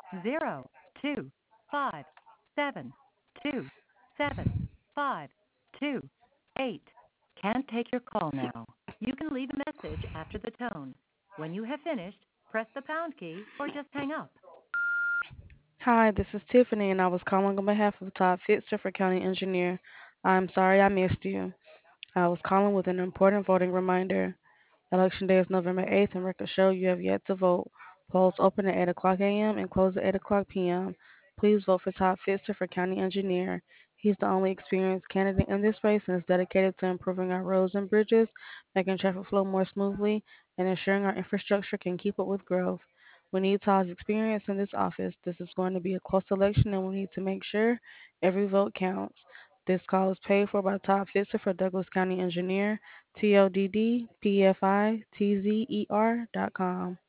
025725728. Can't take your call now. You can leave a message after the tone. When you have finished, press the pound key or just hang up. Hi, this is Tiffany, and I was calling on behalf of Todd Fitzer for County Engineer. I'm sorry I missed you. I was calling with an important voting reminder. Election day is November 8th, and records show you have yet to vote. Polls open at 8 o'clock a.m. and close at 8 o'clock p.m. Please vote for Todd Fitzer for County Engineer. He's the only experienced candidate in this race and is dedicated to improving our roads and bridges, making traffic flow more smoothly, and ensuring our infrastructure can keep up with growth. We need Todd's experience in this office. This is going to be a close election, and we need to make sure every vote counts. This call is paid for by Todd Fitzer for Douglas County Engineer. TODDPFITZER.com.